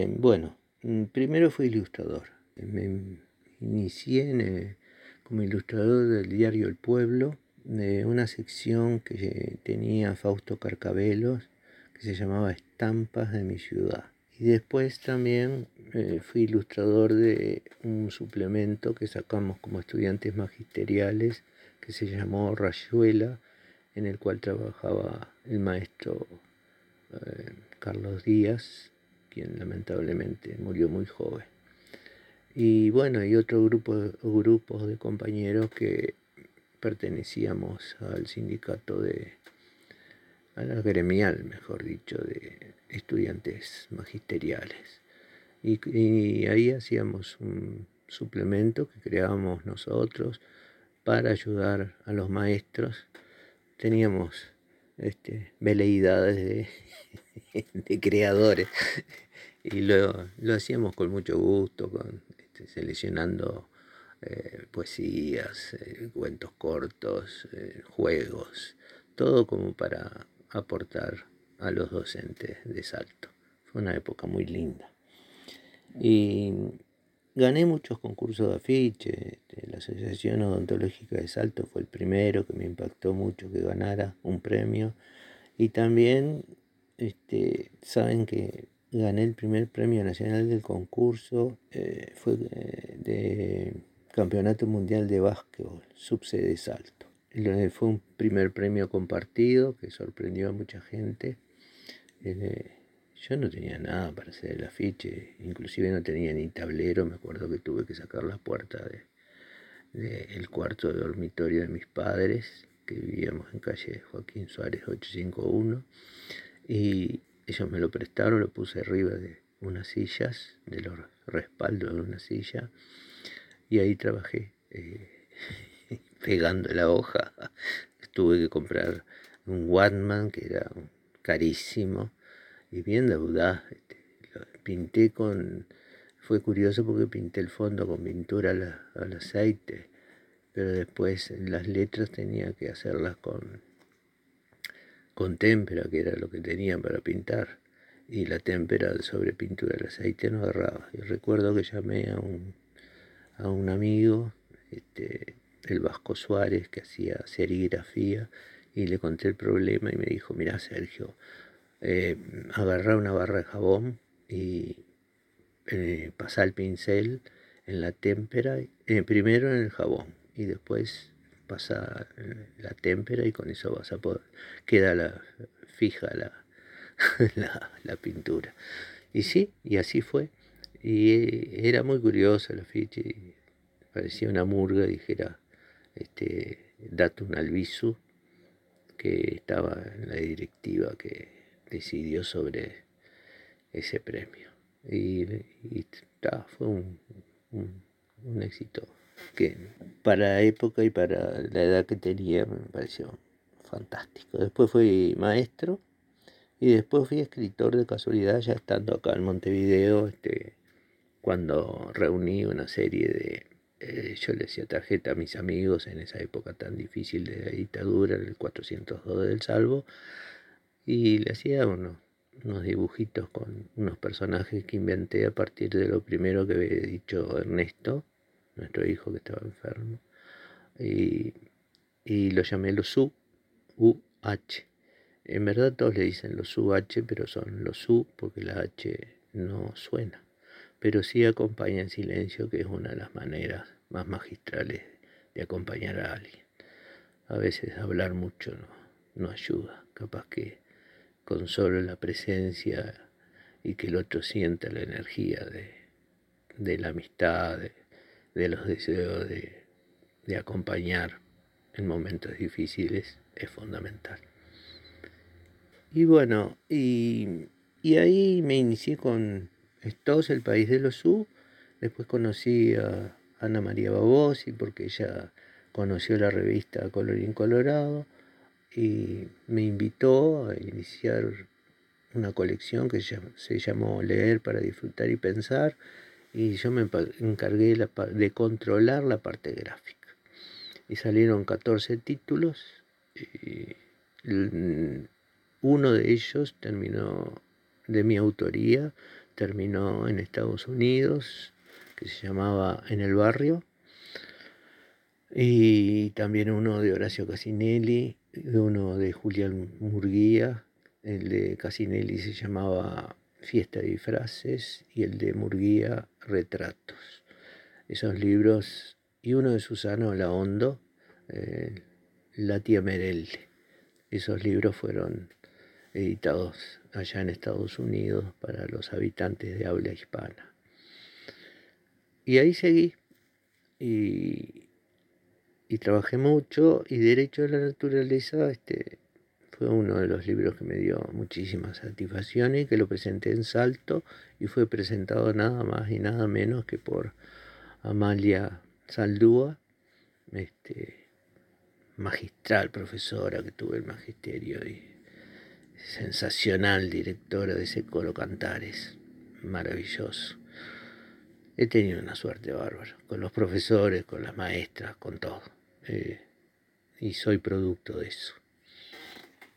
Bueno, primero fui ilustrador. Me inicié como ilustrador del diario El Pueblo, de una sección que tenía Fausto Carcabelos, que se llamaba Estampas de mi ciudad. Y después también fui ilustrador de un suplemento que sacamos como estudiantes magisteriales, que se llamó Rayuela, en el cual trabajaba el maestro Carlos Díaz, quien lamentablemente murió muy joven. Y bueno, y otro grupos de compañeros que pertenecíamos al sindicato a la gremial, mejor dicho, de estudiantes magisteriales. Y ahí hacíamos un suplemento que creábamos nosotros para ayudar a los maestros. Teníamos veleidades de creadores y lo hacíamos con mucho gusto, seleccionando poesías, cuentos cortos, juegos, todo como para aportar a los docentes de Salto. Fue una época muy linda. Y gané muchos concursos de afiche. La Asociación Odontológica de Salto fue el primero que me impactó mucho que ganara un premio. Y también saben que gané el primer premio nacional del concurso, fue de Campeonato Mundial de Básquetbol, subsede Salto. Fue un primer premio compartido que sorprendió a mucha gente. Yo no tenía nada para hacer el afiche, inclusive no tenía ni tablero. Me acuerdo que tuve que sacar la puerta del cuarto de dormitorio de mis padres, que vivíamos en calle Joaquín Suárez 851, y ellos me lo prestaron, lo puse arriba de unas sillas, de los respaldos de una silla, y ahí trabajé pegando la hoja. Tuve que comprar un Watman que era carísimo y bien deudado. Pinté fue curioso porque pinté el fondo con pintura al aceite, pero después las letras tenía que hacerlas con témpera, que era lo que tenía para pintar, y la témpera sobre pintura al aceite no agarraba. Y recuerdo que llamé a un amigo, el Vasco Suárez, que hacía serigrafía, y le conté el problema y me dijo: mirá, Sergio, agarrá una barra de jabón y pasá el pincel en la témpera, primero en el jabón y después pasa la témpera, y con eso vas a poder, queda fija la pintura. Y sí, y así fue. Y era muy curioso el afiche, y parecía una murga, dijera, Datun Albizu, que estaba en la directiva que decidió sobre ese premio. Fue un éxito que para la época y para la edad que tenía me pareció fantástico. Después fui maestro y después fui escritor de casualidad, ya estando acá en Montevideo, cuando reuní una serie yo le decía tarjeta a mis amigos en esa época tan difícil de la dictadura, en el 402 del Salvo, y le hacía unos dibujitos con unos personajes que inventé a partir de lo primero que había dicho Ernesto, nuestro hijo que estaba enfermo, y lo llamé los UH. En verdad todos le dicen los UH, pero son los U porque la H no suena, pero sí acompaña en silencio, que es una de las maneras más magistrales de acompañar a alguien. A veces hablar mucho no ayuda, capaz que con solo la presencia y que el otro sienta la energía de la amistad, de los deseos de acompañar en momentos difíciles, es fundamental. Y bueno, y ahí me inicié con Estos, el país de los U. Después conocí a Ana María Babosi porque ella conoció la revista Colorín Colorado y me invitó a iniciar una colección que se llamó Leer para Disfrutar y Pensar, y yo me encargué de controlar la parte gráfica. Y salieron 14 títulos, y uno de ellos terminó de mi autoría, terminó en Estados Unidos, que se llamaba En el Barrio, y también uno de Horacio Casinelli, uno de Julián Murguía. El de Casinelli se llamaba Fiesta de Disfraces y el de Murguía Retratos. Esos libros, y uno de Susana Olaondo, La tía Merelde. Esos libros fueron editados allá en Estados Unidos para los habitantes de habla hispana. Y ahí seguí y trabajé mucho, y Derecho a la Naturaleza fue uno de los libros que me dio muchísimas satisfacciones, que lo presenté en Salto y fue presentado nada más y nada menos que por Amalia Saldúa, magistral profesora que tuve el magisterio y sensacional directora de ese coro Cantares, maravilloso. He tenido una suerte bárbara, con los profesores, con las maestras, con todo. Y soy producto de eso.